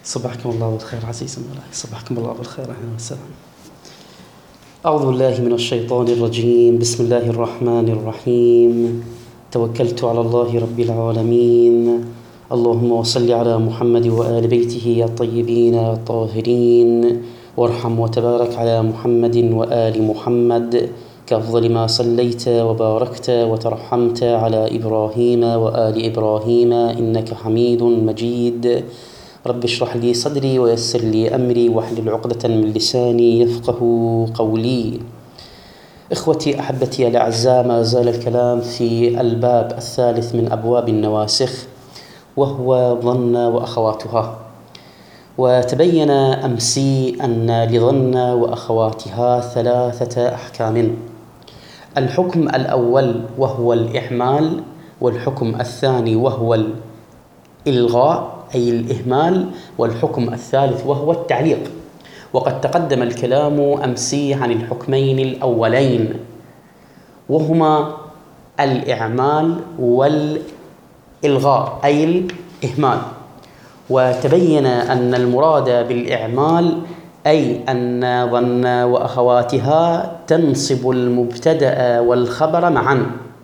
صبحكم الله بالخير عزيزي الملاك، صبحكم الله بالخير، أهلا وسهلا. أعوذ بالله من الشيطان الرجيم، بسم الله الرحمن الرحيم. توكلت على الله رب العالمين. اللهم وصل على محمد وآل بيته الطيبين الطاهرين، وارحم وتبارك على محمد وآل محمد كأفضل ما صليت وباركت وترحمت على إبراهيم وآل إبراهيم إنك حميد مجيد. رب اشرح لي صدري ويسر لي أمري واحلل عقدة من لساني يفقه قولي. إخوتي أحبتي الأعزاء، ما زال الكلام في الباب الثالث من أبواب النواسخ، وهو ظن وأخواتها. وتبين أمسي أن لظن وأخواتها ثلاثة أحكام: الحكم الأول وهو الإعمال، والحكم الثاني وهو الإلغاء أي الإهمال، والحكم الثالث وهو التعليق. وقد تقدم الكلام أمسي عن الحكمين الأولين، وهما الإعمال والإلغاء أي الإهمال. وتبين أن المراد بالإعمال أي أن ظن وأخواتها تنصب المبتدأ والخبر معا،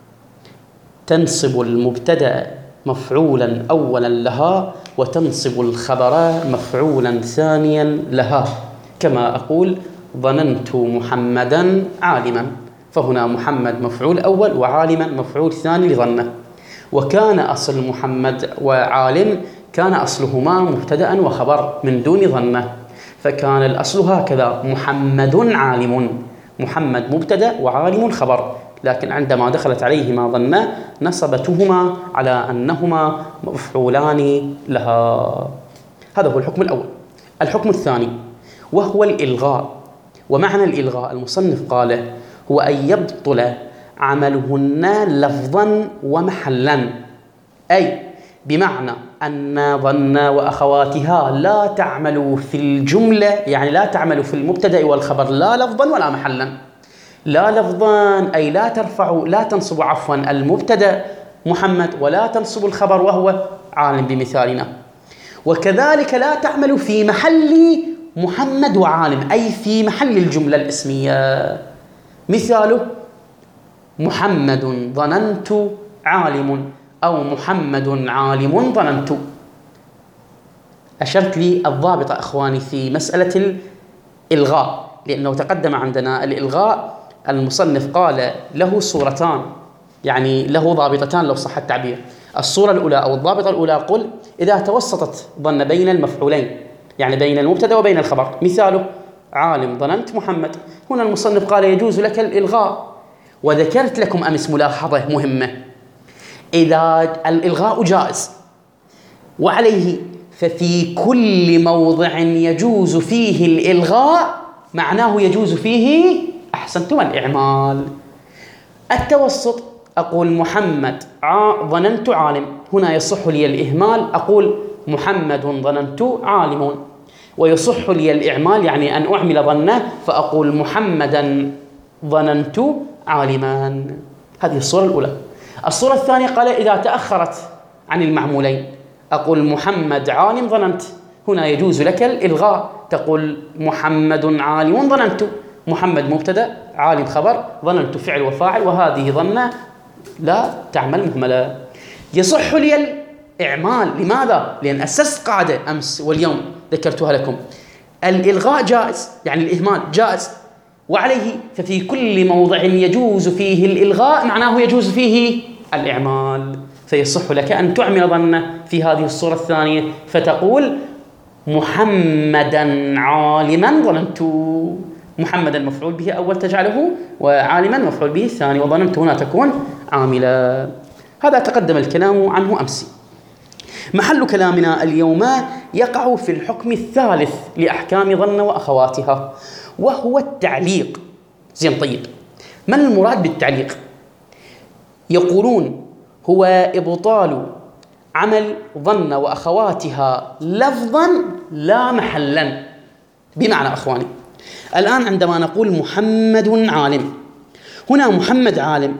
تنصب المبتدأ مفعولا أولا لها، وتنصب الخبر مفعولا ثانيا لها. كما أقول ظننت محمدا عالما، فهنا محمد مفعول أول وعالما مفعول ثاني لظنه. وكان أصل محمد وعالم كان أصلهما مبتدأ وخبر من دون ظنه، فكان الأصل هكذا: محمد عالم، محمد مبتدأ وعالم خبر. لكن عندما دخلت عليهما ظنه نصبتهما على أنهما مفعولان لها. هذا هو الحكم الأول. الحكم الثاني وهو الإلغاء. ومعنى الإلغاء المصنف قال هو أن يبطل عملهن لفظا ومحلا، أي بمعنى أن ظن وأخواتها لا تعمل في الجملة، يعني لا تعمل في المبتدأ والخبر لا لفظا ولا محلا. لا لفظا أي لا تنصب المبتدأ محمد، ولا تنصب الخبر وهو عالم بمثالنا. وكذلك لا تعمل في محل محمد وعالم، أي في محل الجملة الاسمية. مثاله: محمد ظننت عالم، أو محمد عالم ظننت. أشرت لي الضابط أخواني في مسألة الإلغاء، لأنه تقدم عندنا الإلغاء المصنف قال له صورتان، يعني له ضابطتان لو صح التعبير. الصورة الأولى أو الضابطة الأولى قل إذا توسطت ظن بين المفعولين، يعني بين المبتدأ وبين الخبر. مثاله: عالم ظننت محمد. هنا المصنف قال يجوز لك الإلغاء. وذكرت لكم أمس ملاحظة مهمة: إذا الإلغاء جائز وعليه، ففي كل موضع يجوز فيه الإلغاء معناه يجوز فيه أحسنتم الإعمال. التوسط أقول محمد ظننت عالم، هنا يصح لي الإهمال، أقول محمد ظننت عالم. ويصح لي الإعمال يعني أن أعمل ظنه فأقول محمدا ظننت عالما. هذه الصورة الأولى. الصورة الثانية قال إذا تأخرت عن المعمولين، أقول محمد عالم ظننت، هنا يجوز لك الإلغاء، تقول محمد عالم ظننت، محمد مبتدأ عالم خبر، ظننت فعل وفاعل، وهذه ظنة لا تعمل مهملة. يصح لي الإعمال. لماذا؟ لأن أسست قاعدة أمس واليوم ذكرتها لكم: الإلغاء جائز، يعني الإهمال جائز وعليه، ففي كل موضع يجوز فيه الإلغاء معناه يجوز فيه الإعمال. فيصح لك أن تعمل ظنة في هذه الصورة الثانية، فتقول محمدا عالما ظننت، محمدا مفعول به أول تجعله، وعالما مفعول به الثاني، وظننت هنا تكون عاملا. هذا تقدم الكلام عنه أمس. محل كلامنا اليوم يقع في الحكم الثالث لأحكام ظن وأخواتها، وهو التعليق. زين، طيب، ما المراد بالتعليق؟ يقولون هو إبطال عمل ظن وأخواتها لفظا لا محلا. بمعنى أخواني، الآن عندما نقول محمد عالم، هنا محمد عالم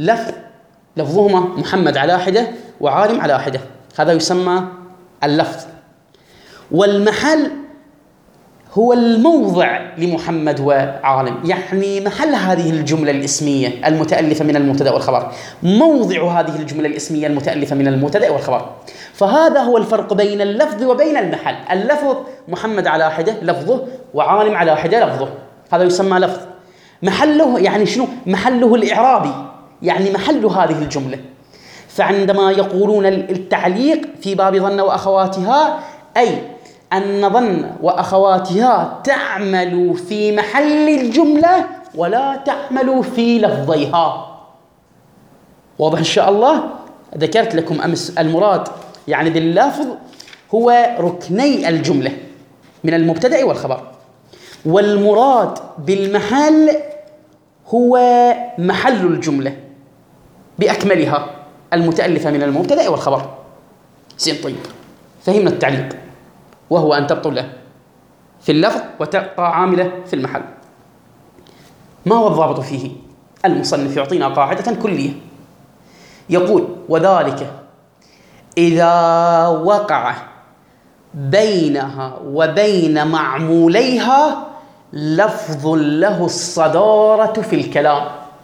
لفظهما محمد على حدة وعالم على حدة، هذا يسمى اللفظ. والمحل هو الموضع لمحمد وعالم، يعني محل هذه الجملة الاسمية المتألفة من المبتدأ والخبر، موضع هذه الجملة الاسمية المتألفة من المبتدأ والخبر. فهذا هو الفرق بين اللفظ وبين المحل. اللفظ محمد على حدة لفظه، وعالم على حدة لفظه، هذا يسمى لفظ. محله يعني شنو؟ محله الإعرابي، يعني محل هذه الجملة. فعندما يقولون التعليق في باب ظن وأخواتها، أي أن ظن وأخواتها تعمل في محل الجملة ولا تعمل في لفظيها. واضح إن شاء الله؟ ذكرت لكم أمس المراد يعني باللفظ هو ركني الجملة من المبتدأ والخبر، والمراد بالمحل هو محل الجملة بأكملها المتألفة من المبتدأ والخبر. زين، طيب، فهمنا التعليق، وهو أن تبطل له في اللفظ وتبقى عاملة في المحل. ما هو الضابط فيه؟ المصنف يعطينا قاعدة كلية، يقول: وذلك إذا وقع بينها وبين معموليها لفظ له الصدارة في الكلام.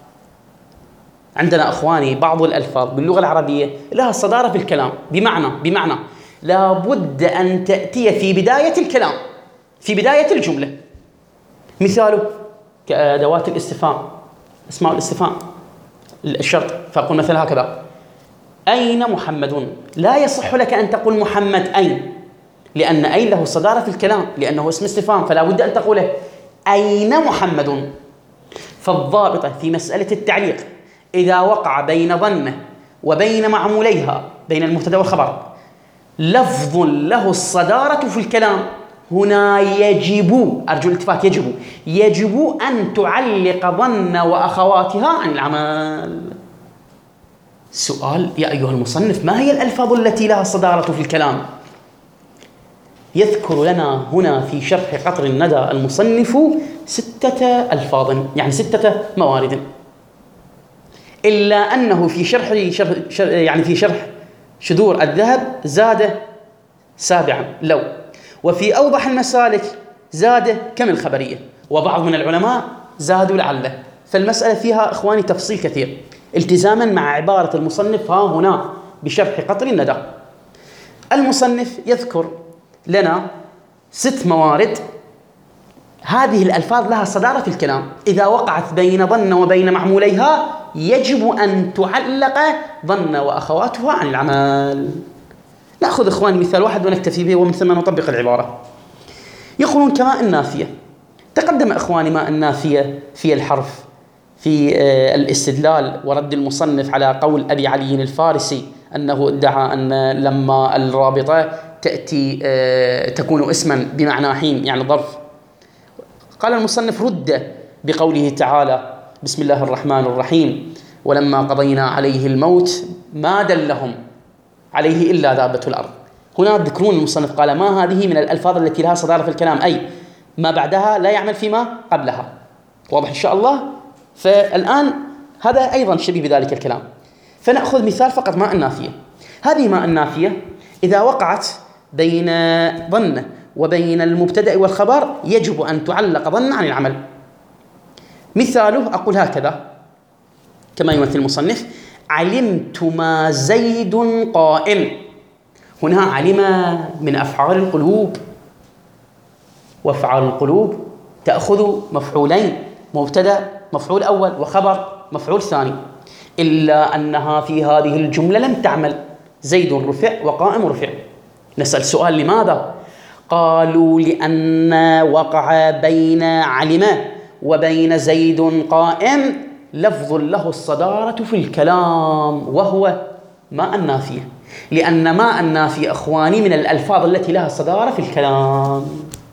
عندنا أخواني بعض الألفاظ باللغة العربية لها الصدارة في الكلام، بمعنى لا بد أن تأتي في بداية الكلام، في بداية الجملة. مثاله كأدوات الاستفهام، اسماء الاستفهام، الشرط. فأقول مثلا هكذا: أين محمد؟ لا يصح لك أن تقول محمد أين، لأن أين له الصدارة في الكلام، لأنه اسم استفهام، فلا بد أن تقوله أين محمد. فالضابطة في مسألة التعليق إذا وقع بين ظنه وبين معموليها، بين المبتدأ والخبر، لفظ له الصدارة في الكلام، هنا يجب، أرجو الالتفات، يجب أن تعلق ظن وأخواتها عن العمل. سؤال: يا أيها المصنف، ما هي الألفاظ التي لها الصدارة في الكلام؟ يذكر لنا هنا في شرح قطر الندى المصنف 6 ألفاظ، يعني 6 موارد، إلا أنه في شرح شذور الذهب زاد 7 لو، وفي أوضح المسالك زاد كم الخبرية، وبعض من العلماء زادوا لعله. فالمسألة فيها إخواني تفصيل كثير، التزاما مع عبارة المصنف ها هنا بشرح قطر الندى. المصنف يذكر لنا 6 موارد، هذه الألفاظ لها صدارة في الكلام، إذا وقعت بين ظن وبين معموليها يجب أن تعلق ظن وأخواتها عن العمل. نأخذ إخواني مثال واحد ونكتفي به، ومن ثم نطبق العبارة. يقولون كماء النافية. تقدم إخواني ماء النافية في الحرف في الاستدلال ورد المصنف على قول أبي علي الفارسي أنه ادعى أن لما الرابطة تأتي تكون اسما بمعنى حين، يعني ظرف. قال المصنف: رد بقوله تعالى: بسم الله الرحمن الرحيم، ولما قضينا عليه الموت ما دلهم عليه إلا دابة الأرض. هنا ذكرون المصنف قال: ما هذه من الألفاظ التي لها صدارة في الكلام، أي ما بعدها لا يعمل فيما قبلها. واضح إن شاء الله؟ فالآن هذا أيضا شبيه بذلك الكلام. فنأخذ مثال فقط ماء النافية. هذه ماء النافية إذا وقعت بين ظن وبين المبتدأ والخبر يجب أن تعلق ظن عن العمل. مثاله أقول هكذا كما يمثل المصنف: علمت ما زيد قائم. هنا علم من أفعال القلوب، وأفعال القلوب تأخذ مفعولين، مبتدأ مفعول أول وخبر مفعول ثاني، إلا أنها في هذه الجملة لم تعمل. زيد رفع وقائم رفع. نسأل سؤال: لماذا؟ قالوا: لأن وقع بين علم وبين زيد قائم لفظ له الصدارة في الكلام، وهو ماء النافية، لأن ماء النافية إخواني من الألفاظ التي لها الصدارة في الكلام.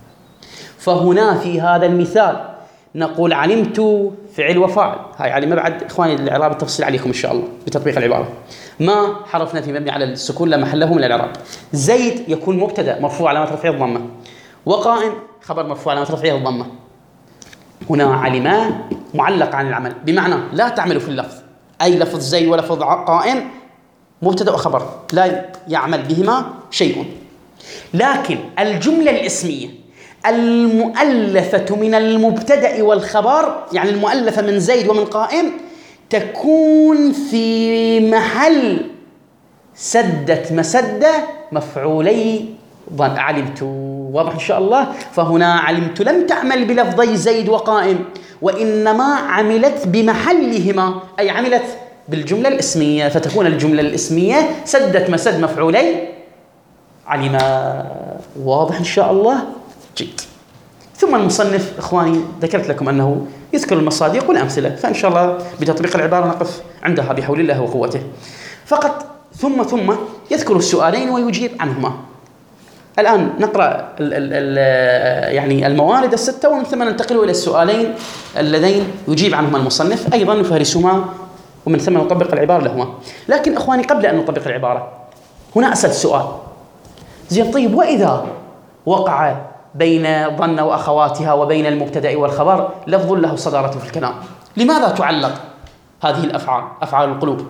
فهنا في هذا المثال نقول علمت فعل وفاعل، هاي علم بعد إخواني الإعراب التفصيل عليكم إن شاء الله بتطبيق العبارة. ما حرفنا في مبني على السكون لا محل له من الإعراب. زيد يكون مبتدأ مرفوع علامة رفعه الضمة، وقائم خبر مرفوع علامة رفعه الضمة. هنا علم معلق عن العمل، بمعنى لا تعمل في اللفظ، أي لفظ زيد ولفظ قائم مبتدأ وخبر لا يعمل بهما شيء. لكن الجملة الاسمية المؤلفة من المبتدأ والخبر، يعني المؤلفة من زيد ومن قائم، تكون في محل سدة مسدة مفعولي ظن. علمت، واضح إن شاء الله. فهنا علمت لم تعمل بلفظي زيد وقائم، وإنما عملت بمحلهما، أي عملت بالجملة الاسمية، فتكون الجملة الاسمية سدت مسد مفعولي علم. واضح إن شاء الله؟ جيد. ثم المصنف إخواني ذكرت لكم أنه يذكر المصادق والأمثلة، فإن شاء الله بتطبيق العبارة نقف عندها بحول الله وقوته فقط. ثم يذكر السؤالين ويجيب عنهما. الآن نقرأ يعني الموارد الستة، ومن ثم ننتقل إلى السؤالين اللذين يجيب عنهما المصنف، أيضا نفهرسهما ومن ثم نطبق العبارة لهما. لكن إخواني قبل أن نطبق العبارة هنا أسأل سؤال. زين، طيب وإذا وقع بين ظن وأخواتها وبين المبتدأ والخبر لفظ له صدارة في الكلام، لماذا تعلق هذه الأفعال أفعال القلوب؟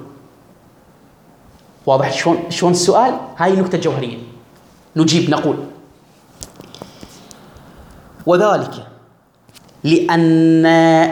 واضح شلون السؤال؟ هاي النكتة الجوهرية. نجيب نقول: وذلك لأن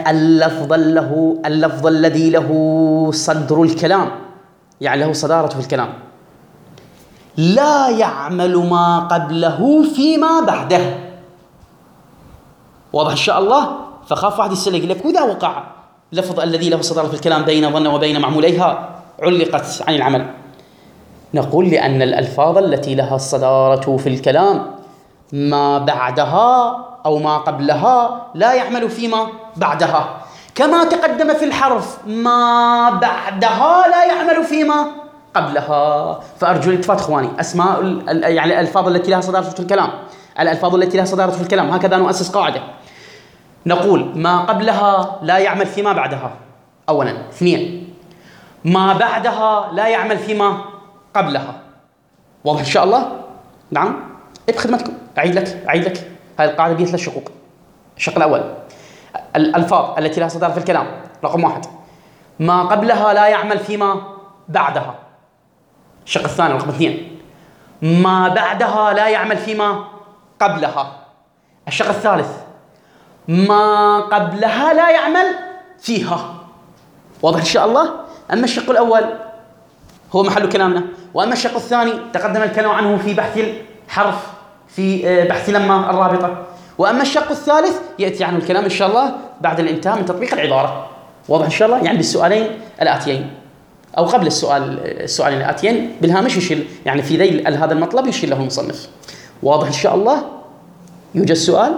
اللفظ الذي له صدر الكلام، يعني له صدارة في الكلام، لا يعمل ما قبله فيما بعده. واضح إن شاء الله؟ فخاف واحد يسأل يقول لك: وإذا وقع اللفظ الذي له صدارة في الكلام بين ظن وبين معموليها علقت عن العمل. نقول: لأن الألفاظ التي لها الصدارة في الكلام ما بعدها أو ما قبلها لا يعمل فيما بعدها، كما تقدم في الحرف ما بعدها لا يعمل فيما قبلها. فأرجو الالتفات إخواني، أسماء يعني الألفاظ التي لها صدارة في الكلام، الألفاظ التي لها صدارة في الكلام، هكذا نؤسس قاعدة. نقول: ما قبلها لا يعمل فيما بعدها أولا. اثنين: ما بعدها لا يعمل فيما قبلها. واضح إن شاء الله؟ نعم، بخدمتكم. أعيد لك هذه القاعدة بها 3 شقوق. الشق الأول: الألفاظ التي لها صدارة في الكلام، رقم 1 ما قبلها لا يعمل فيما بعدها. الشق الثاني رقم 2 ما بعدها لا يعمل فيما قبلها. الشق الثالث ما قبلها لا يعمل فيها. واضح إن شاء الله؟ أما الشق الأول هو محل كلامنا، وأما الشق الثاني تقدم الكلام عنه في بحث الحرف، في بحث لما الرابطة، وأما الشق الثالث يأتي عنه الكلام إن شاء الله بعد الانتهاء من تطبيق العبارة. واضح إن شاء الله؟ يعني بالسؤالين الآتيين أو قبل السؤالين الآتيين بالهامش يشير، يعني في ذيل هذا المطلب يشير له المصنف. واضح إن شاء الله؟ يوجد سؤال؟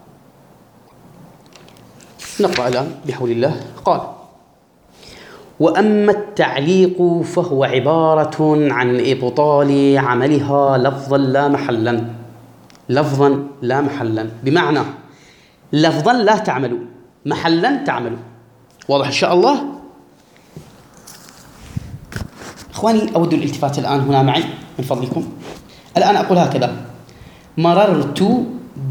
نقرأ الآن بحول الله. قال: وأما التعليق فهو عبارة عن إبطال عملها لفظا لا محلا، بمعنى لفظا لا تعمل، محلا تعمل. واضح إن شاء الله؟ إخواني أود الالتفات الآن هنا معي من فضلكم. الآن أقول هكذا: مررت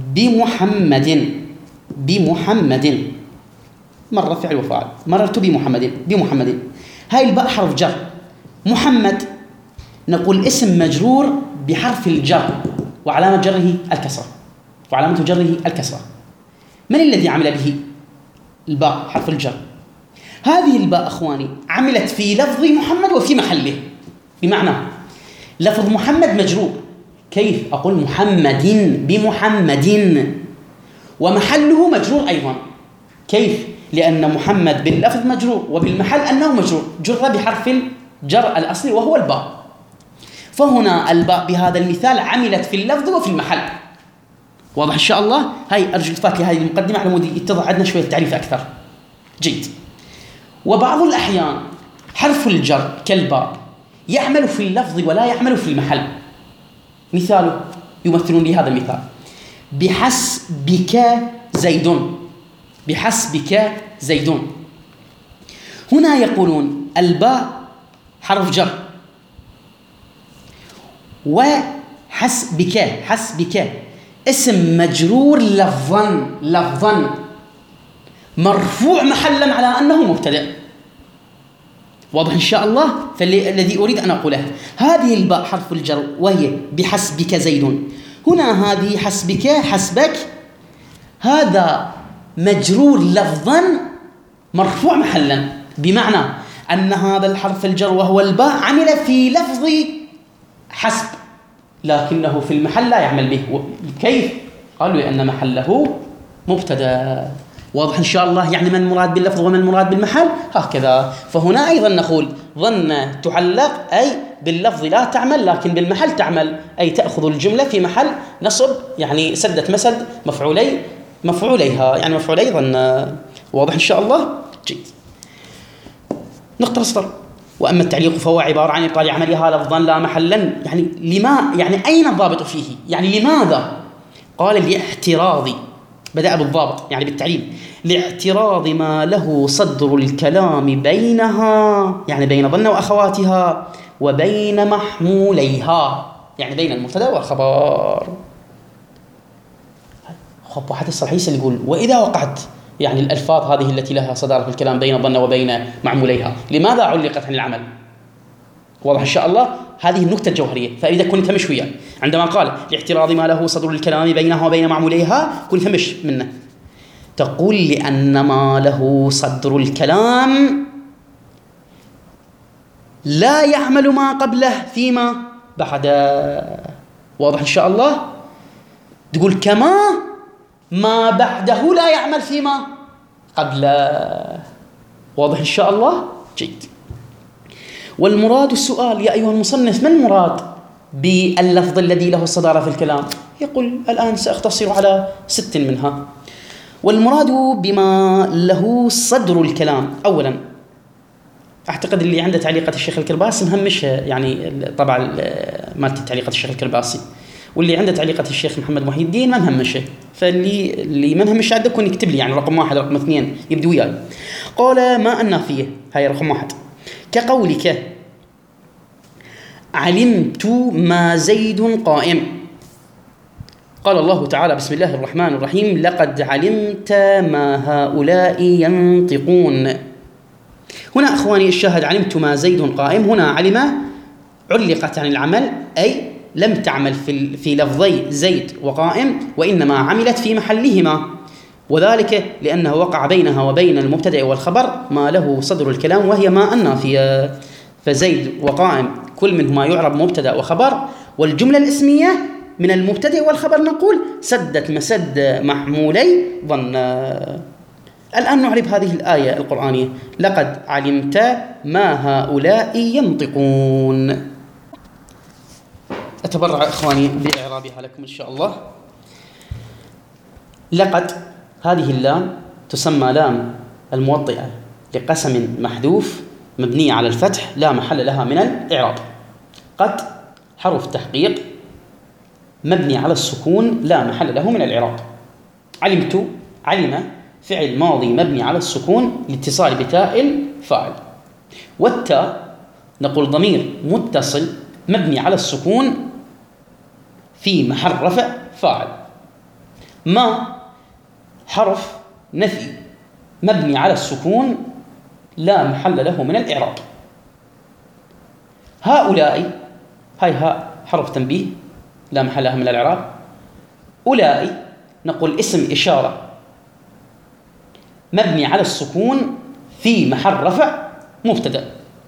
بمحمد، مرة فعل وفاعل، مررت بمحمد. هاي الباء حرف جر. محمد نقول اسم مجرور بحرف الجر، وعلامة جره الكسرة. من الذي عمل به؟ الباء حرف الجر. هذه الباء أخواني عملت في لفظ محمد وفي محله، بمعنى لفظ محمد مجرور. كيف؟ أقول بمحمد، ومحله مجرور أيضا. كيف؟ لأن محمد باللفظ مجرور وبالمحل أنه مجرور، جر بحرف الجر الأصلي وهو الباء. فهنا الباء بهذا المثال عملت في اللفظ وفي المحل. واضح إن شاء الله؟ هاي أرجو التفات لهذه المقدمة على مود يتضح عندنا شوية تعريف أكثر. جيد. وبعض الأحيان حرف الجر كالباء يعمل في اللفظ ولا يعمل في المحل. مثاله يمثلون لي هذا المثال: بحسبك زيد. هنا يقولون الباء حرف جر، حسبك اسم مجرور لفظا مرفوع محلا على أنه مبتدأ. واضح إن شاء الله؟ فالذي أريد أن أقوله هذه الباء حرف الجر وهي بحسبك زيد، هنا هذه حسبك هذا مجرور لفظا مرفوع محلا، بمعنى أن هذا الحرف الجر وهو الباء عمل في لفظ حسب، لكنه في المحل لا يعمل به. كيف؟ قالوا لأن محله مبتدأ. واضح إن شاء الله؟ يعني ما المراد باللفظ وما المراد بالمحل؟ هكذا. فهنا أيضا نقول ظن تعلق أي باللفظ لا تعمل، لكن بالمحل تعمل، أي تأخذ الجملة في محل نصب، يعني سدت مسد مفعوليها، يعني مفعولي ظن. واضح إن شاء الله؟ جيد. نقطة السطر. وأما التعليق فهو عبارة عن إبطال عملها لفظا لا محلا. يعني أين الضابط فيه؟ يعني لماذا؟ قال لاعتراض، بدأ بالضابط يعني بالتعليل، لاعتراض ما له صدر الكلام بينها، يعني بين ظن وأخواتها، وبين محموليها، يعني بين المبتدأ والخبر. خب واحد الصحيح اللي يقول وإذا وقعت يعني الألفاظ هذه التي لها صدارة في الكلام بين ظن وبين معموليها، لماذا علقت عن العمل؟ واضح إن شاء الله؟ هذه النكتة الجوهرية. فإذا كنت همش وياه عندما قال لاعتراض ما له صدر الكلام بينها وبين معموليها، كنت همش منه، تقول لأن ما له صدر الكلام لا يعمل ما قبله فيما بعد. واضح إن شاء الله؟ تقول كما ما بعده لا يعمل فيما قبله. واضح إن شاء الله؟ جيد. والمراد السؤال يا أيها المصنف، ما المراد باللفظ الذي له الصدارة في الكلام؟ يقول الآن سأختصر على 6 منها. والمراد بما له صدر الكلام، أولا أعتقد اللي عنده تعليقة الشيخ الكرباسي مهمش، يعني طبعا مالت تعليقة الشيخ الكرباسي، واللي عنده تعليقة الشيخ محمد محي الدين ما مهمشه، فاللي ما مهمش عنده يكون يكتب لي يعني رقم 1 رقم 2 يبدو وياي. قال ما النافية، هاي رقم 1، كقولك علمت ما زيد قائم. قال الله تعالى بسم الله الرحمن الرحيم لقد علمت ما هؤلاء ينطقون. هنا أخواني الشاهد علمت ما زيد قائم، هنا علم علقت عن العمل، أي لم تعمل في لفظي زيد وقائم، وإنما عملت في محلهما، وذلك لأنه وقع بينها وبين المبتدأ والخبر ما له صدر الكلام وهي ما النافية. فزيد وقائم كل منهما يعرب مبتدأ وخبر، والجملة الاسمية من المبتدأ والخبر نقول سدت مسد محمولي ظن. الآن نعرب هذه الآية القرآنية لقد علمت ما هؤلاء ينطقون. أتبرع إخواني بإعرابها لكم إن شاء الله. لقد هذه اللام تسمى لام الموطئة لقسم محذوف مبنية على الفتح لا محل لها من الإعراب. قد حرف تحقيق مبني على السكون لا محل له من الإعراب. علمت علم فعل ماضي مبني على السكون لاتصال بتاء الفاعل. والتاء نقول ضمير متصل مبني على السكون في محل رفع فاعل. ما حرف نفي مبني على السكون لا محل له من الإعراب. هؤلاء هاي ها حرف تنبيه لا محل له من الإعراب. أولئك نقول اسم إشارة مبني على السكون في محل رفع مبتدأ.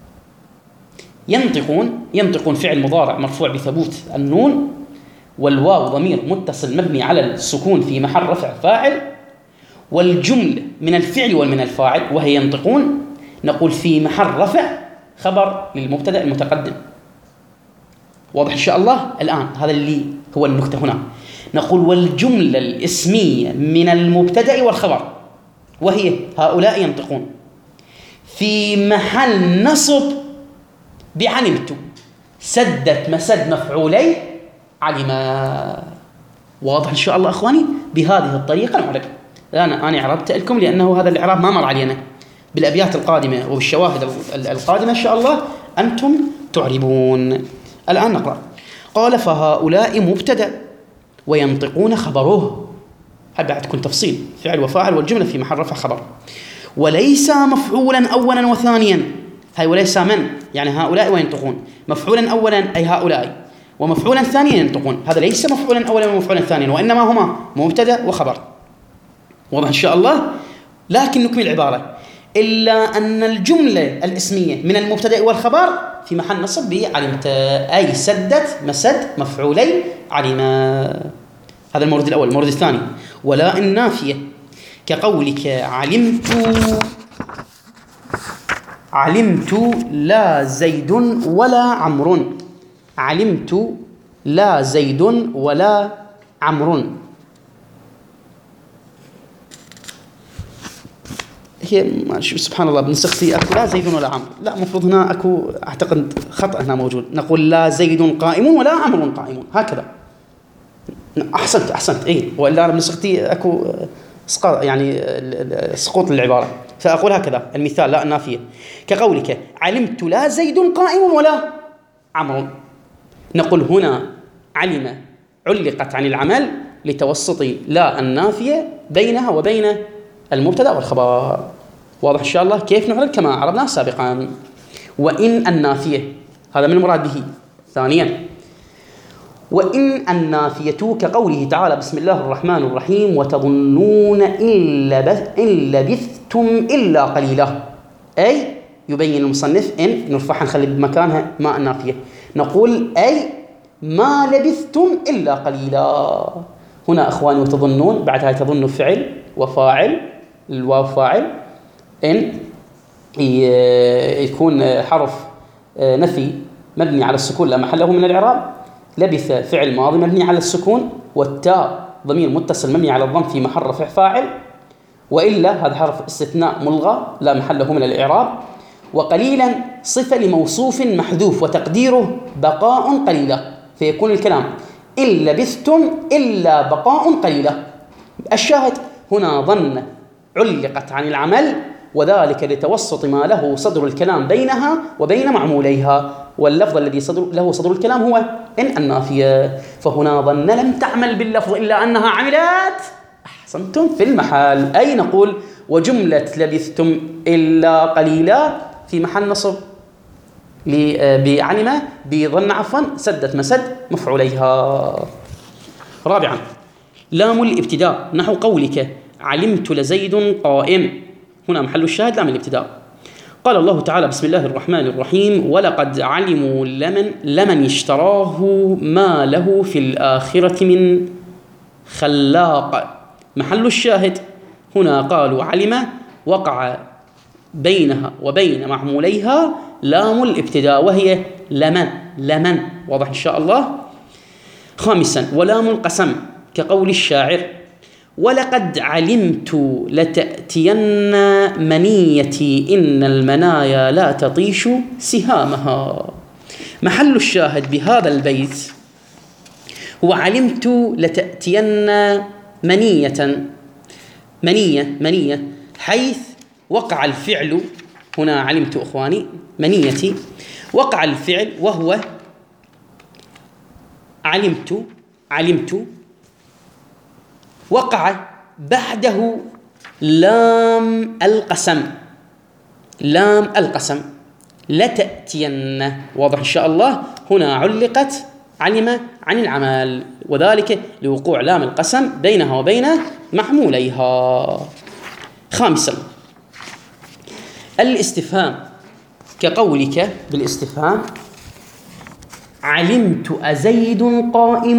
ينطقون فعل مضارع مرفوع بثبوت النون، والواو ضمير متصل مبني على السكون في محل رفع فاعل، والجملة من الفعل ومن الفاعل وهي ينطقون نقول في محل رفع خبر للمبتدأ المتقدم. واضح إن شاء الله؟ الآن هذا اللي هو النكتة هنا. نقول والجملة الاسمية من المبتدأ والخبر وهي هؤلاء ينطقون في محل نصب بعلمت سدت مسد مفعولي علم. واضح إن شاء الله أخواني؟ بهذه الطريقة نعرب. أنا عربت لكم لأنه هذا الإعراب ما مر علينا. بالأبيات القادمة وبالشواهد القادمة إن شاء الله أنتم تعربون. الآن نقرأ. قال فهؤلاء مبتدأ وينطقون خبره. هل بعد تكون تفصيل فعل وفاعل والجملة في محل رفع خبر. وليس مفعولا أولا وثانيا هاي وليس من، يعني هؤلاء وينطقون. مفعولا أولا أي هؤلاء، ومفعولا ثانيا ينطقون. هذا ليس مفعولا أولا ومفعولا ثانيا، وإنما هما مبتدأ وخبر. واضح إن شاء الله؟ لكن نكمل العبارة. إلا أن الجملة الاسمية من المبتدأ والخبر في محل نصب بعلمت، أي سدت مسد مفعولي علم. هذا المورد الأول. المورد الثاني ولا النافية كقولك علمت لا زيد ولا عمرو. علمت لا زيد ولا عمرو. هي سبحان الله بنسختي أكو لا زيد ولا عمرو، لا مفروض هنا أكو أعتقد خطأ هنا موجود، نقول لا زيد قائم ولا عمرو قائم، هكذا. أحسنت إيه، وإلا أنا بنسختي أكو يعني سقوط للعبارة، فأقول هكذا المثال لا النافية كقولك علمت لا زيد قائم ولا عمرو. نقول هنا علم علقت عن العمل لتوسط لا النافية بينها وبين المبتدأ والخبر. واضح إن شاء الله كيف نعرب كما عربنا سابقا. وإن النافية هذا من المراد به. ثانيا وإن النافية كقوله تعالى بسم الله الرحمن الرحيم وتظنون إن لبثتم إلا قليلا، أي يبين المصنف إن نرفعها نخلي بمكانها ما النافية، نقول أي ما لبثتم إلا قليلا. هنا أخواني وتظنون بعدها تظن فعل وفاعل، الواو فاعل، إن يكون حرف نفي مبني على السكون لا محل له من الإعراب، لبث فعل ماضي مبني على السكون، والتاء ضمير متصل مبني على الضم في محل رفع فاعل، وإلا هذا حرف استثناء ملغى لا محل له من الإعراب. وقليلا صفة لموصوف محذوف وتقديره بقاء قليلا، فيكون الكلام إن لبثتم إلا بقاء قليلا. الشاهد هنا ظن علقت عن العمل، وذلك لتوسط ما له صدر الكلام بينها وبين معموليها، واللفظ الذي له صدر الكلام هو إن النافية، فهنا ظن لم تعمل باللفظ إلا أنها عملت، أحسنتم، في المحل، أي نقول وجملة لبثتم إلا قليلا في محل نصب بعلم بظن عفوا سدت مسد مفعوليها. رابعا لام الابتداء نحو قولك علمت لزيد قائم، هنا محل الشاهد لام الابتداء. قال الله تعالى بسم الله الرحمن الرحيم ولقد علموا لمن اشتراه ما له في الآخرة من خلاق. محل الشاهد هنا قالوا علم وقع بينها وبين معموليها لام الابتداء وهي لمن. واضح إن شاء الله. خامسا ولام القسم كقول الشاعر ولقد علمت لتأتين منيتي إن المنايا لا تطيش سهامها. محل الشاهد بهذا البيت هو علمت لتأتين منية حيث وقع الفعل هنا علمت أخواني منيتي، وقع الفعل وهو علمت وقع بعده لام القسم لتأتين. واضح إن شاء الله. هنا علقت علم عن العمل، وذلك لوقوع لام القسم بينها وبين محموليها. خامسا الاستفهام كقولك بالاستفهام علمت أزيد قائم.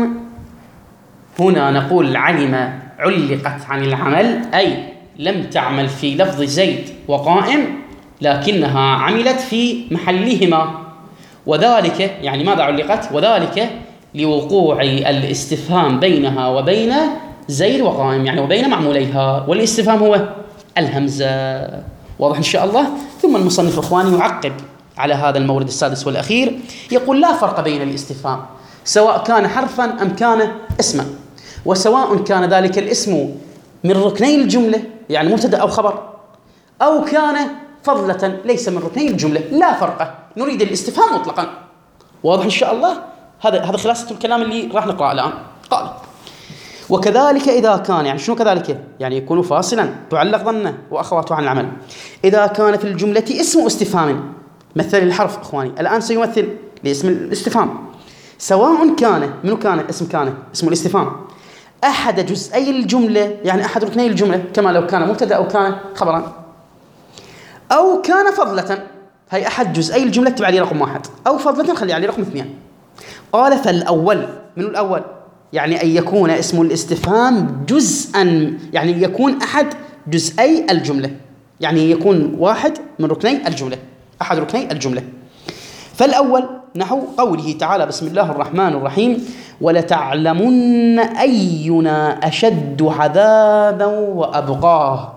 هنا نقول علم علقت عن العمل، أي لم تعمل في لفظ زيد وقائم لكنها عملت في محلهما، وذلك يعني ماذا علقت؟ وذلك لوقوع الاستفهام بينها وبين زيد وقائم، يعني وبين معموليها، والاستفهام هو الهمزة. واضح إن شاء الله. ثم المصنف إخواني يعقب على هذا المورد السادس والأخير، يقول لا فرق بين الاستفهام سواء كان حرفا أم كان اسما، وسواء كان ذلك الاسم من ركني الجملة يعني مبتدأ أو خبر، أو كان فضلة ليس من ركني الجملة، لا فرق، نريد الاستفهام مطلقا. واضح إن شاء الله. هذا خلاصة الكلام اللي راح نقرأه الآن. قال وكذلك إذا كان، يعني شنو كذلك؟ يعني يكون فاصلا، تعلق ظنه وأخواته عن العمل. إذا كان في الجملة اسم استفهام، مثل الحرف إخواني الآن سيمثل لاسم الاستفهام، سواء كان، منو كان؟ اسم الاستفهام أحد جزئي الجملة، يعني أحد ركني الجملة، كما لو كان مبتدأ أو كان خبرا، أو كان فضلة. هي أحد جزئي الجملة اكتب عليه رقم 1، أو فضلة خلي عليه رقم 2. قال فالأول، من الأول؟ يعني أن يكون اسم الاستفهام جزءا، يعني يكون أحد جزئي الجملة، يعني يكون واحد من ركني الجملة، أحد ركني الجملة. فالأول نحو قوله تعالى بسم الله الرحمن الرحيم ولتعلمن أينا أشد عذابا وأبقاه.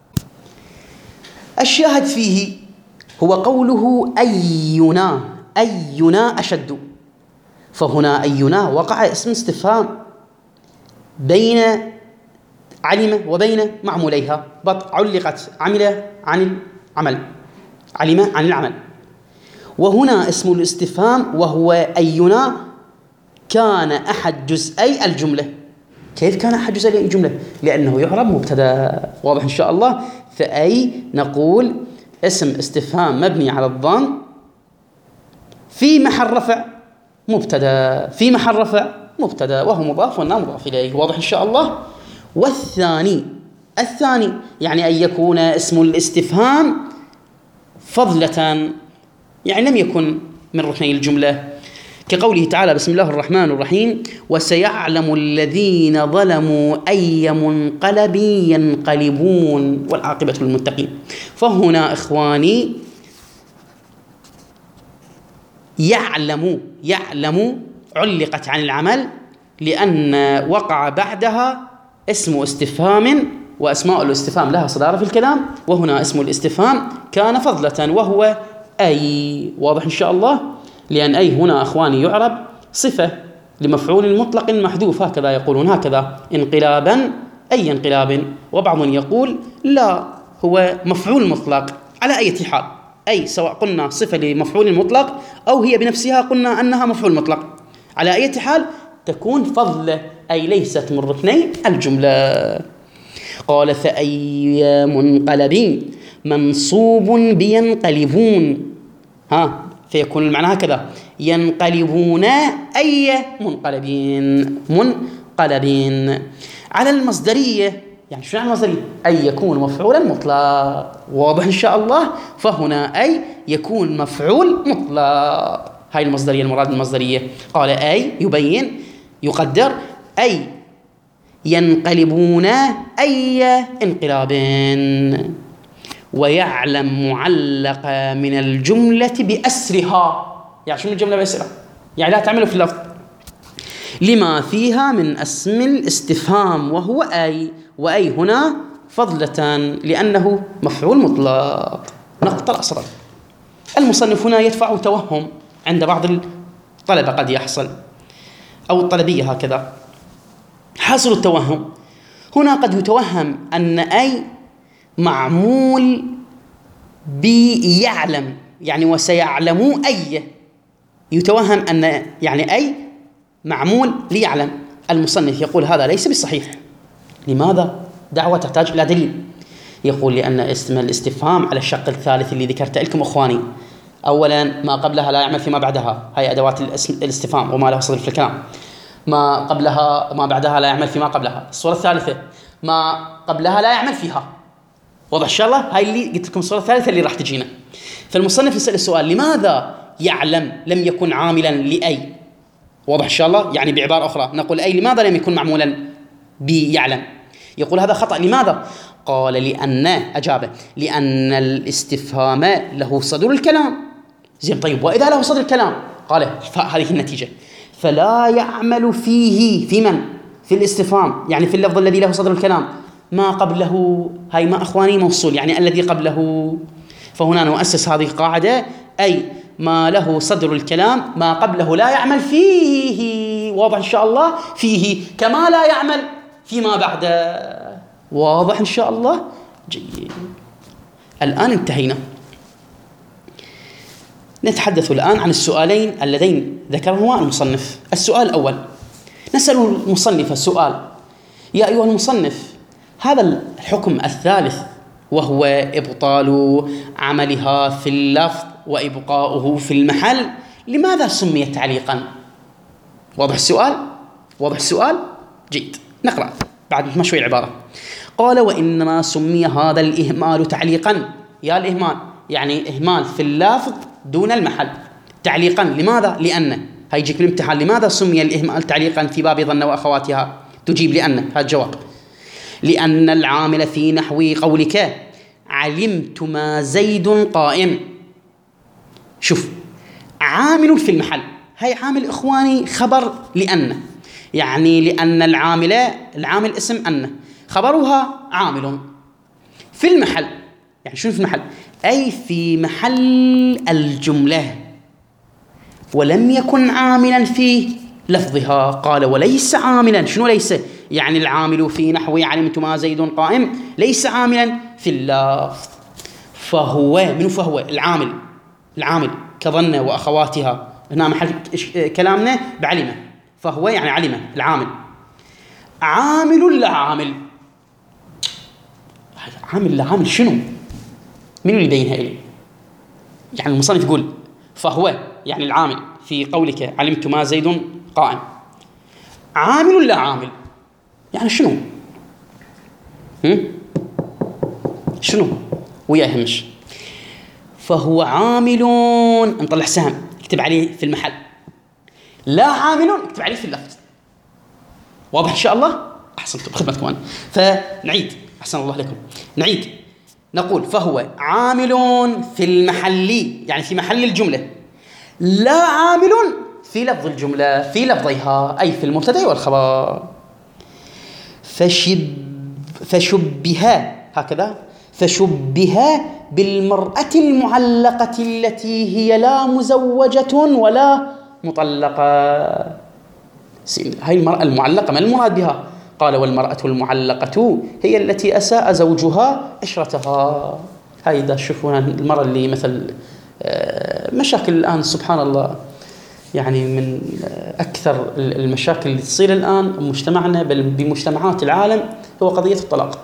الشاهد فيه هو قوله أينا أشد، فهنا أينا وقع اسم استفهام بين علم وبين معموليها، علقت عمل عن العمل، علم عن العمل. وهنا اسم الاستفهام وهو أينا كان أحد جزئي الجملة. كيف كان أحد جزئي الجملة؟ لأنه يعرب مبتدأ، واضح إن شاء الله. فأي نقول اسم استفهام مبني على الضم في محل رفع مبتدأ، في محل رفع مبتدأ وهو مضاف والنام مضاف إليه، واضح إن شاء الله. والثاني يعني أن يكون اسم الاستفهام فضلة، يعني لم يكن من ركني الجملة، كقوله تعالى بسم الله الرحمن الرحيم وسيعلم الذين ظلموا أي منقلب ينقلبون والعاقبة للمتقين. فهنا إخواني يعلم علقت عن العمل لأن وقع بعدها اسم استفهام، وأسماء الاستفهام لها صدارة في الكلام، وهنا اسم الاستفهام كان فضلة وهو أي، واضح إن شاء الله. لأن أي هنا أخواني يعرب صفة لمفعول مطلق محذوف، هكذا يقولون، هكذا انقلابا أي انقلاب. وبعض يقول لا، هو مفعول مطلق على أي حال، أي سواء قلنا صفة لمفعول مطلق أو هي بنفسها قلنا أنها مفعول مطلق، على أي حال تكون فضلة، أي ليست من ركني الجملة. قال فأي منقلب منصوب بينقلبون، فيكون المعنى هكذا ينقلبون أي منقلبين على المصدرية. يعني شو يعني المصدرية؟ أي يكون مفعولا مطلق، واضح إن شاء الله. فهنا أي يكون مفعول مطلق، هاي المصدرية، المراد المصدرية. قال أي يبين يقدر أي ينقلبون أي انقلاب. ويعلم معلق من الجملة بأسرها، يعني شو الجملة بأسرها؟ يعني لا تعمله في اللفظ لما فيها من اسم الاستفهام وهو أي، وأي هنا فضلة لأنه مفعول مطلق. نقطة الأصل. المصنف هنا يدفع توهم عند بعض الطلبة، قد يحصل، أو الطلبية هكذا. حاصل التوهم هنا قد يتوهم أن أي معمول بيعلم، يعني وسيعلموا أي، يتوهم أن يعني أي معمول ليعلم. المصنف يقول هذا ليس بالصحيح. لماذا؟ دعوة تحتاج إلى دليل. يقول لأن اسم الاستفهام على الشق الثالث اللي ذكرت لكم أخواني، أولا ما قبلها لا يعمل فيما بعدها، هي أدوات الاستفهام وما له صدر في الكلام. ما قبلها ما بعدها لا يعمل فيما قبلها. الصورة الثالثة ما قبلها لا يعمل فيها، واضح إن شاء الله. هاي اللي قلت لكم الصورة الثالثة اللي راح تجينا. فالمصنف يسأل السؤال لماذا يعلم لم يكن عاملا لأي؟ واضح إن شاء الله. يعني بعبارة أخرى نقول أي لماذا لم يكن معمولا بيعلم؟ يقول هذا خطأ. لماذا؟ قال لأن الاستفهام له صدر الكلام. زين، طيب وإذا له صدر الكلام؟ قال هذه النتيجة، فلا يعمل فيه، في من؟ في الاستفهام، يعني في اللفظ الذي له صدر الكلام. ما قبله، هاي ما أخواني موصول، يعني الذي قبله. فهنا نؤسس هذه القاعدة، أي ما له صدر الكلام ما قبله لا يعمل فيه، واضح إن شاء الله. فيه كما لا يعمل فيما بعده، واضح إن شاء الله. جيد، الآن انتهينا. نتحدث الآن عن السؤالين اللذين ذكرهما المصنف. السؤال الأول، نسأل المصنف السؤال يا أيها المصنف، هذا الحكم الثالث وهو إبطال عملها في اللفظ وإبقاؤه في المحل، لماذا سمي تعليقا؟ واضح السؤال؟ واضح السؤال؟ جيد، نقرأ بعد ما شوي العبارة. قال: وإنما سمي هذا الإهمال تعليقا. يا الإهمال يعني إهمال في اللفظ دون المحل، تعليقا. لماذا؟ لأن هيجيك بالامتحان، لماذا سمي الإهمال تعليقا في باب ظن وأخواتها؟ تجيب لأن، هذا الجواب. لأن العامل في نحو قولك علمت ما زيد قائم. شوف، عامل في المحل، هاي عامل إخواني خبر لأن، يعني لأن العامل اسم أن، خبرها عامل في المحل. يعني شنو في المحل؟ أي في محل الجملة، ولم يكن عاملا في لفظها. قال: وليس عاملا. شنو ليس؟ يعني العامل في نحو علمت ما زيد قائم ليس عاملا في اللفظ. فهو، منو فهو؟ العامل كظن وأخواتها، هنا محل كلامنا بعلمه. فهو يعني علمه، العامل. عامل لا عامل، عامل لا عامل شنو؟ من اللي يبينها إلي؟ يعني المصنف يقول فهو يعني العامل في قولك علمت ما زيد قائم، عامل لا عامل، يعني شنو؟ شنو؟ ويا همش. فهو عامل، نطلع سهم اكتب عليه في المحل، لا عامل اكتب عليه في اللفظ. واضح إن شاء الله؟ أحسنتم، بخدمتكم أنا. فنعيد، أحسن الله لكم، نعيد نقول فهو عامل في المحل، يعني في محل الجملة، لا عامل في لفظ الجملة، في لفظها، أي في المبتدأ والخبر. فشبه هكذا، فشبه بالمرأة المعلقة التي هي لا مزوجة ولا مطلقة. هاي المرأة المعلقة ما المراد بها؟ قال: والمرأة المعلقة هي التي أساء زوجها عشرتها. هاي إذا تشوفون المرأة اللي مثل مشاكل الآن سبحان الله، يعني من أكثر المشاكل اللي تصير الآن بمجتمعنا بل بمجتمعات العالم هو قضية الطلاق.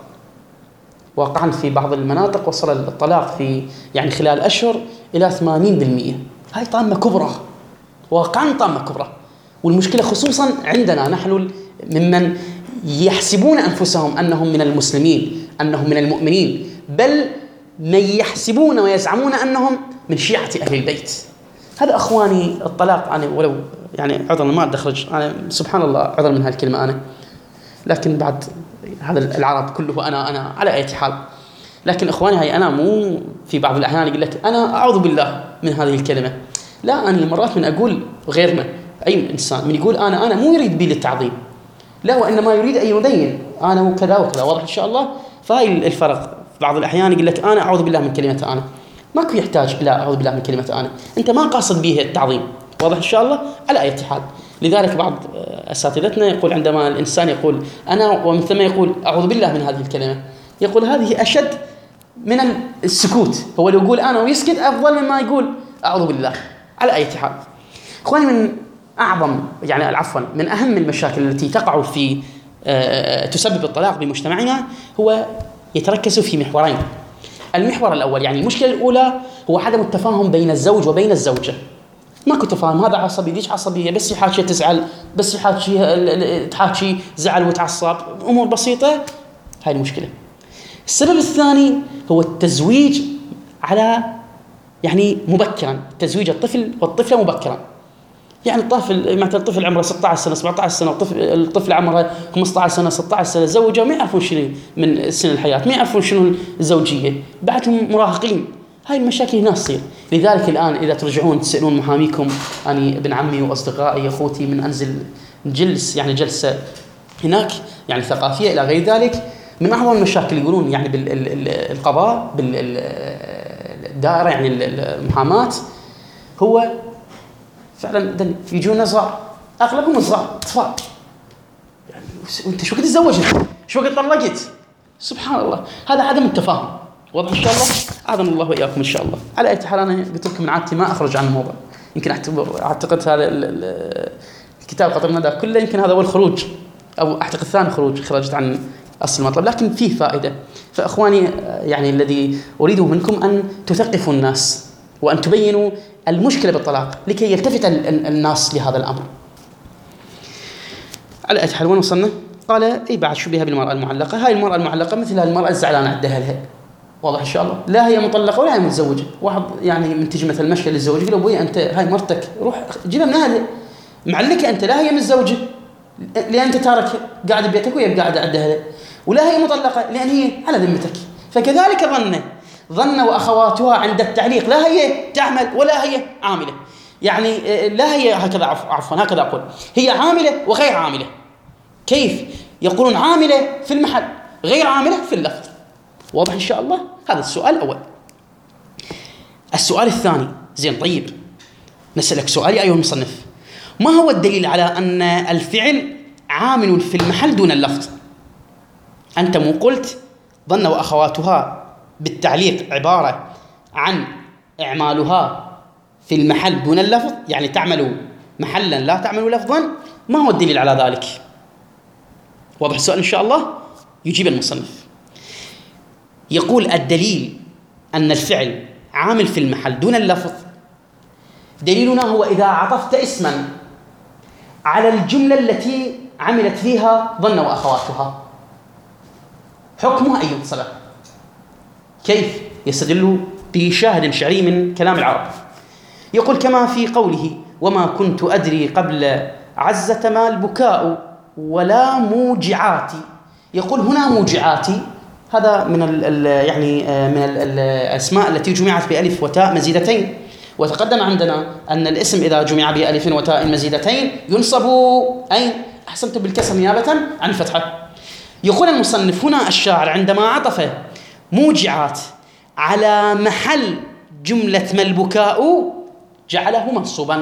واقعا في بعض المناطق وصل الطلاق في يعني خلال أشهر إلى 80%. هاي طامة كبرى، واقعا طامة كبرى. والمشكلة خصوصا عندنا نحن ممن يحسبون أنفسهم أنهم من المسلمين، أنهم من المؤمنين، بل من يحسبون ويزعمون أنهم من شيعة أهل البيت. هذا أخواني الطلاق، أنا ولو يعني عذرا ما أدخرج، أنا سبحان الله عذر من هالكلمة أنا، لكن بعد هذا العرب كله أنا على أي حال. لكن إخواني هاي أنا مو في بعض الأحيان يقول لك أنا أعوذ بالله من هذه الكلمة. لا، أنا مرات من أقول غيرنا، أي إنسان من يقول أنا مو يريد بي للتعظيم، لا، وإنما يريد أن يبين أنا وكذا وكذا. واضح إن شاء الله؟ فهاي الفرق. بعض الأحيان يقول لك أنا أعوذ بالله من كلمة أنا، ماكو يحتاج إلى أعوذ بالله من كلمة أنا، أنت ما قاصد به التعظيم. واضح إن شاء الله؟ على أي حال. لذلك بعض أساتذتنا يقول عندما الإنسان يقول أنا ومن ثم يقول أعوذ بالله من هذه الكلمة، يقول هذه أشد من السكوت. هو لو يقول أنا ويسكت أفضل مما يقول أعوذ بالله. على أي حال إخواني، من أعظم يعني عفوا من أهم المشاكل التي تقع في تسبب الطلاق بمجتمعنا هو يتركز في محورين. المحور الأول يعني المشكلة الأولى هو عدم التفاهم بين الزوج وبين الزوجة. ماكو تفاهم، هذا عصبي ديش عصبية، بس يحاكي تزعل، بس يحاكي تحاكي زعل وتعصب، أمور بسيطة. هاي المشكلة. السبب الثاني هو التزويج على يعني مبكرا، تزويج الطفل والطفلة مبكرا. يعني الطفل عمره 16 سنة 17 سنة، الطفل عمره 15 سنة 16 سنة، زوجه ما يعرفون شنو من سن الحياة، ما يعرفون شنو الزوجية، بعدهم مراهقين. هاي المشاكل هنا تصير. لذلك الآن إذا ترجعون تسألون محاميكم، أنا ابن عمي وأصدقائي أخوتي من أنزل جلس يعني جلسة هناك يعني ثقافية إلى غير ذلك، من أعظم المشاكل يقولون يعني بالقضاء بالدائرة يعني المحاماة هو فعلا يجون صغار، أغلبهم صغار أطفال. يعني وأنت شو قد تزوجت؟ شو قد طلقت؟ سبحان الله، هذا عدم التفاهم. واضح إن شاء الله؟ أعظم الله وإياكم إن شاء الله. على أي حال أنا قلت لكم من عادتي ما أخرج عن الموضوع، يمكن أعتقد هذا الكتاب قطر الندى كله يمكن هذا هو الخروج أو أعتقد ثاني خرجت عن أصل المطلب، لكن فيه فائدة. فأخواني يعني الذي أريده منكم أن تثقفوا الناس وأن تبينوا المشكلة بالطلاق لكي يلتفت الناس لهذا الأمر. على أي حال وين وصلنا؟ قال إيه بعد شبهها بالمرأة المعلقة. هاي المرأة المعلقة مثل المرأة الزعلانة عندها لها، واضح إن شاء الله، لا هي مطلقة ولا هي متزوجة. واحد يعني من تجي مثل مشي للزوج يقول له أبوي أنت هاي مرتك روح جيبها من أهلها، معلكة أنت، لا هي متزوجة لأن أنت تارك قاعدة ببيتك وهي قاعدة عندها، ولا هي مطلقة لأن هي على ذمتك. فكذلك ظن وأخواتها عند التعليق، لا هي تعمل ولا هي عاملة، يعني لا هي هكذا، عفوا هكذا أقول، هي عاملة وغير عاملة. كيف يقولون عاملة في المحل غير عاملة في اللفظ؟ واضح إن شاء الله. هذا السؤال الأول. السؤال الثاني، زين طيب نسألك سؤال يا أيها المصنف، ما هو الدليل على أن الفعل عامل في المحل دون اللفظ؟ أنت مو قلت ظن وأخواتها بالتعليق عبارة عن إعمالها في المحل دون اللفظ، يعني تعمل محلا لا تعمل لفظا. ما هو الدليل على ذلك؟ واضح السؤال إن شاء الله. يجيب المصنف يقول الدليل أن الفعل عامل في المحل دون اللفظ، دليلنا هو إذا عطفت اسما على الجملة التي عملت فيها ظن وأخواتها حكمها أن ينصب. كيف؟ يستدل بشاهد شعري من كلام العرب، يقول كما في قوله وما كنت أدري قبل عزة ما البكاء ولا موجعاتي. يقول هنا موجعاتي، هذا من يعني من الأسماء التي جمعت بألف وتاء مزيدتين، وتقدم عندنا أن الاسم إذا جمع بألف وتاء مزيدتين ينصب أين؟ أحسنت بالكسر نيابة عن الفتحة. يقول المصنف هنا الشاعر عندما عطف موجعات على محل جملة ما البكاء جعله منصوبا.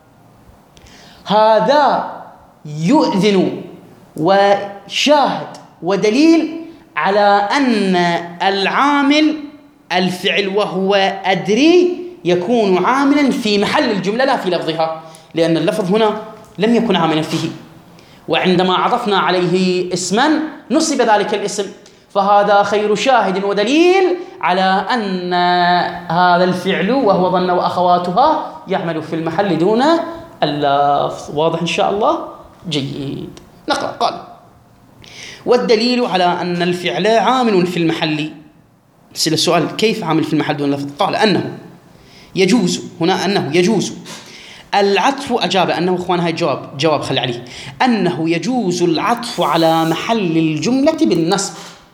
هذا يؤذن وشاهد ودليل على أن العامل الفعل وهو أدري يكون عاملا في محل الجملة لا في لفظها، لأن اللفظ هنا لم يكن عاملا فيه، وعندما عطفنا عليه اسما نصب ذلك الاسم. فهذا خير شاهد ودليل على أن هذا الفعل وهو ظن وأخواتها يعمل في المحل دون اللفظ. واضح إن شاء الله؟ جيد. نقرأ. قال والدليل على أن الفعل عامل في المحل. نسأل السؤال كيف عامل في المحل دون اللفظ؟ قال أنه يجوز، هنا أنه يجوز العطف. أجاب أنه إخوان هاي جواب خلي عليه، أنه يجوز العطف على محل الجملة بالنصب.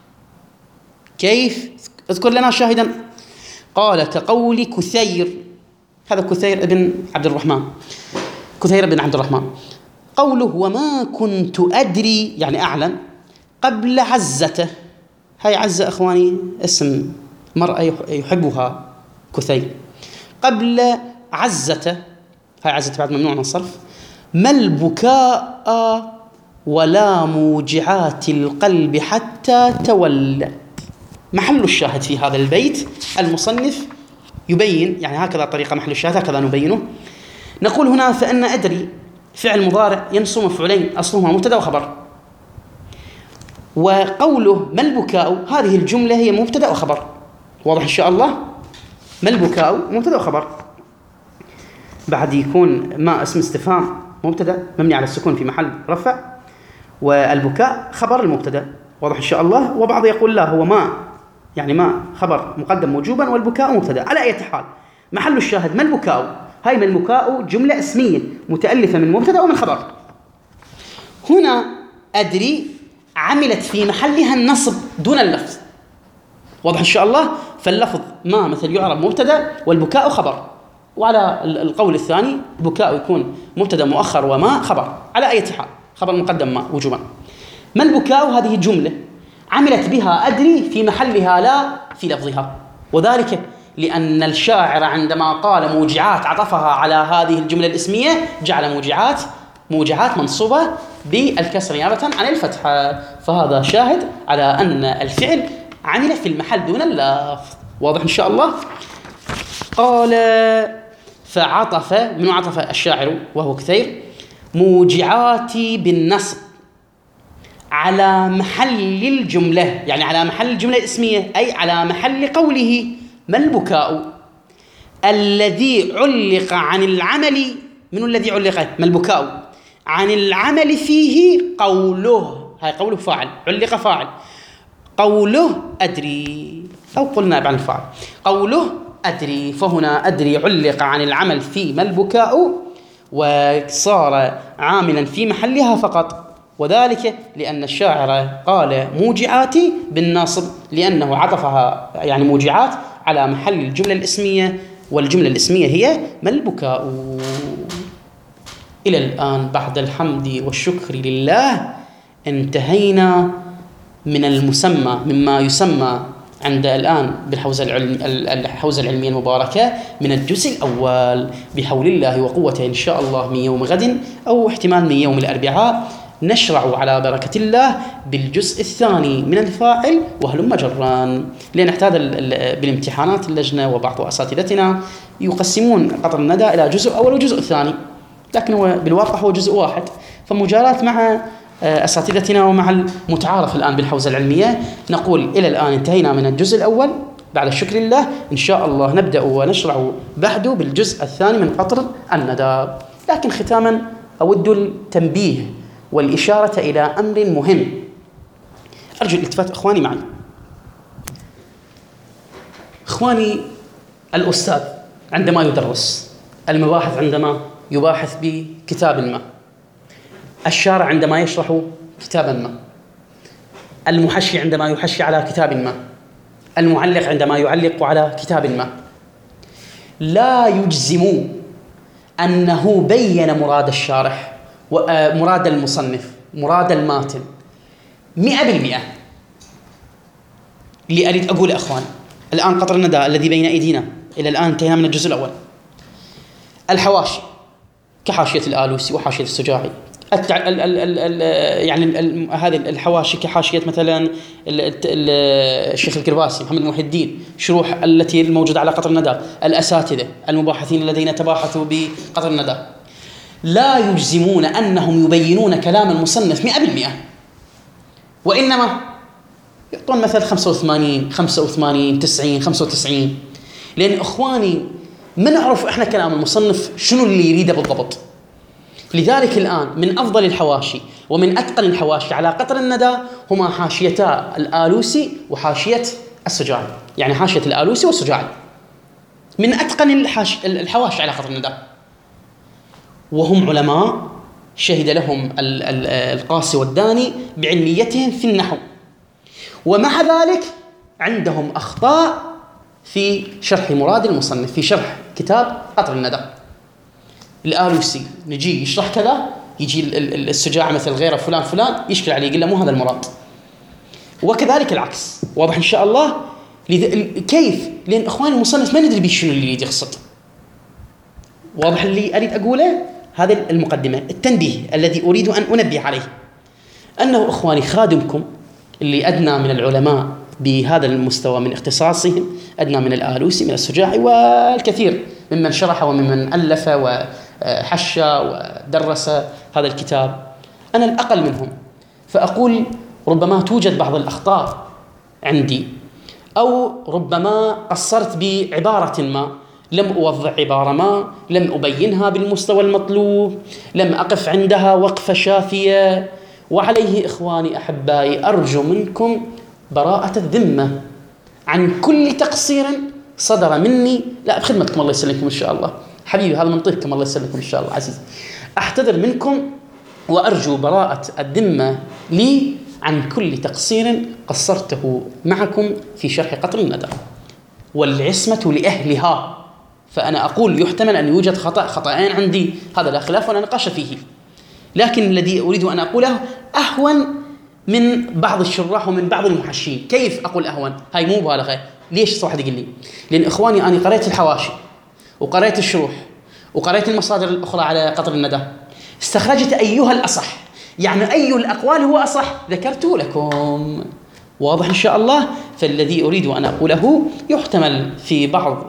كيف؟ اذكر لنا شاهدا. قال كقول كثير، هذا كثير بن عبد الرحمن، كثير بن عبد الرحمن، قوله وما كنت أدري يعني أعلم قبل عزته. هاي عزة إخواني اسم مرأة يحبها كثير. قبل عزته، هاي عزة بعد ممنوع من الصرف. ما البكاء ولا موجعات القلب حتى تولى. محل الشاهد في هذا البيت المصنف يبين، يعني هكذا طريقة محل الشاهد، هكذا نبينه. نقول هنا فإن أدري فعل مضارع ينصب مفعولين أصلهما مبتدأ وخبر، وقوله ما البكاء هذه الجملة هي مبتدأ وخبر. واضح إن شاء الله؟ ما البكاء مبتدأ وخبر، بعد يكون ما اسم استفهام مبتدأ مبني على السكون في محل رفع، والبكاء خبر المبتدأ. واضح إن شاء الله؟ وبعض يقول لا هو ما يعني ما خبر مقدم وجوبا والبكاء مبتدأ. على أي حال محل الشاهد ما البكاء، هاي ما البكاء جملة اسمية متألفة من مبتدأ ومن خبر. هنا أدري عملت في محلها النصب دون اللفظ. واضح إن شاء الله؟ فاللفظ ما مثل يعرب مبتدأ والبكاء خبر، وعلى القول الثاني بكاء يكون مبتدأ مؤخر وما خبر. على أي حال خبر مقدم ما وجوبا. ما البكاء هذه جملة عملت بها أدري في محلها لا في لفظها، وذلك لأن الشاعر عندما قال موجعات عطفها على هذه الجملة الاسمية جعل موجعات منصوبة بالكسر نيابة عن الفتحة. فهذا شاهد على أن الفعل عمل في المحل دون اللفظ. واضح إن شاء الله؟ قال فعطف، من عطف الشاعر وهو كثير، موجعاتي بالنصب على محل الجملة، يعني على محل الجملة الاسمية، أي على محل قوله ما البكاء الذي علق عن العمل. من الذي علق؟ ما البكاء عن العمل فيه قوله، هاي قوله فاعل، علق فاعل، قوله أدري، أو قلنا عن الفاعل قوله أدري، فهنا أدري علق عن العمل في ما البكاء وصار عاملا في محلها فقط، وذلك لأن الشاعر قال موجعات بالناصب، لأنه عطفها يعني موجعات على محل الجملة الاسمية، والجملة الاسمية هي ما البكاء. إلى الآن بعد الحمد والشكر لله انتهينا من المسمى، مما يسمى عند الآن بالحوزة العلمية المباركة من الجزء الأول، بحول الله وقوته إن شاء الله من يوم غد أو احتمال من يوم الأربعاء نشرع على بركة الله بالجزء الثاني من الفاعل وهلم جران، لأن احتاج بالامتحانات اللجنة وبعض أساتذتنا يقسمون قطر الندى إلى جزء أول وجزء ثاني، لكن هو بالواقع هو جزء واحد. فمجاراة مع أساتذتنا ومع المتعارف الآن بالحوزة العلمية نقول إلى الآن انتهينا من الجزء الأول بعد الشكر لله، إن شاء الله نبدأ ونشرع بعده بالجزء الثاني من قطر الندى. لكن ختاما أود التنبيه والإشارة إلى أمر مهم، أرجو الالتفات إخواني معي. إخواني، الأستاذ عندما يدرس، المباحث عندما يباحث بكتاب ما، الشارع عندما يشرح كتابا ما، المحشي عندما يحشي على كتاب ما، المعلق عندما يعلق على كتاب ما، لا يجزموا أنه بين مراد الشارح ومراد المصنف مراد الماتن 100%. اللي أريد أقول أخوان، الآن قطر الندى الذي بين أيدينا إلى الآن انتهينا من الجزء الأول. الحواشي كحاشية الآلوسي وحاشية السجاعي، يعني هذه الحواشي كحاشية مثلا الشيخ الكرباسي محمد محي الدين، شروح التي الموجودة على قطر الندى، الأساتذة المباحثين الذين تباحثوا بقطر الندى، لا يجزمون أنهم يبينون كلام المصنف 100%، وإنما يعطون مثل 85 85 90 95، لأن إخواني ما نعرف إحنا كلام المصنف شنو اللي يريده بالضبط. لذلك الآن من أفضل الحواشي ومن أتقن الحواشي على قطر الندى هما حاشيتا الآلوسي وحاشية السجاعي، يعني حاشية الآلوسي والسجاعي من أتقن الحواشي على قطر الندى، وهم علماء شهد لهم القاسي والداني بعلميتهم في النحو، ومع ذلك عندهم أخطاء في شرح مراد المصنف في شرح كتاب قطر الندى. الآلوسي نجي يشرح كذا، يجي السجاع مثل غيره فلان يشكل عليه يقول له مو هذا المراد، وكذلك العكس. واضح إن شاء الله؟ كيف؟ لأن إخوان المصنف ما ندري بشنو اللي يريد يقصد. واضح اللي أريد أقوله؟ هذه المقدمة. التنبيه الذي أريد أن أنبه عليه أنه إخواني خادمكم اللي أدنى من العلماء بهذا المستوى من اختصاصهم، أدنى من الآلوسي من السجاعي والكثير ممن شرح وممن ألف وحشى ودرس هذا الكتاب، أنا الأقل منهم، فأقول ربما توجد بعض الأخطاء عندي، أو ربما قصرت بعبارة ما، لم أوضح عبارة ما، لم أبينها بالمستوى المطلوب، لم أقف عندها وقفة شافية. وعليه إخواني أحبائي أرجو منكم براءة الذمة عن كل تقصير صدر مني، لا بخدمتكم الله يسلمكم إن شاء الله حبيبي، هذا منطقكم الله يسلمكم إن شاء الله عزيز، أحتذر منكم وأرجو براءة الذمة لي عن كل تقصير قصرته معكم في شرح قطر الندى، والعصمة لأهلها. فأنا أقول يحتمل أن يوجد خطأين عندي، هذا لا خلاف ولا نقاش فيه، لكن الذي أريد أن أقوله أهون من بعض الشراح ومن بعض المحشين. كيف أقول أهون؟ هاي مو مبالغة. ليش صراحة يقول لي؟ لأن إخواني أنا قرأت الحواشي وقرأت الشروح وقرأت المصادر الأخرى على قطر الندى، استخرجت أيها الأصح، يعني أي الأقوال هو أصح ذكرته لكم. واضح إن شاء الله؟ فالذي أريد أن أقوله يحتمل في بعض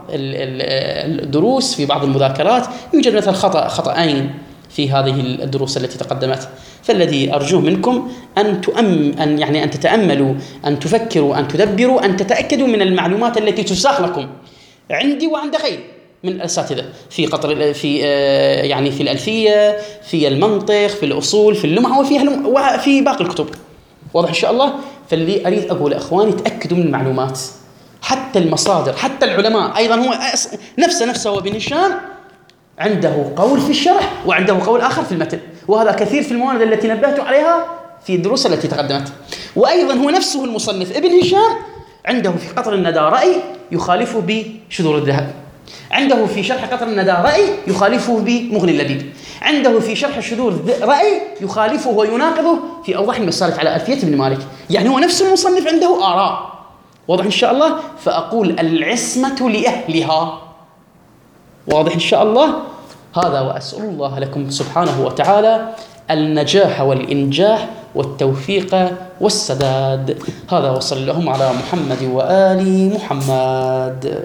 الدروس في بعض المذاكرات يوجد مثل خطأين في هذه الدروس التي تقدمت، فالذي أرجوه منكم أن تتأملوا، أن تفكروا، أن تدبروا، أن تتأكدوا من المعلومات التي تساق لكم عندي وعند غيري من الأساتذة في قطر، في الألفية، في المنطق، في الأصول، في اللمعة، وفي باقي الكتب. واضح إن شاء الله؟ فاللي أريد أقول أخواني تأكدوا من المعلومات، حتى المصادر، حتى العلماء أيضا. هو نفسه هو بن هشام عنده قول في الشرح وعنده قول آخر في المتن، وهذا كثير في الموارد التي نبهت عليها في الدروس التي تقدمت. وأيضا هو نفسه المصنف ابن هشام عنده في قطر الندى رأي يخالفه بشذور الذهب، عنده في شرح قطر الندى رأي يخالفه بمغني اللبيب، عنده في شرح الشذور رأي يخالفه ويناقضه في أوضح المسالك على ألفية ابن مالك. يعني هو نفس المصنف عنده آراء. واضح إن شاء الله؟ فأقول العصمة لأهلها. واضح إن شاء الله؟ هذا، وأسأل الله لكم سبحانه وتعالى النجاح والإنجاح والتوفيق والسداد. هذا، وصلى اللهم على محمد وآل محمد.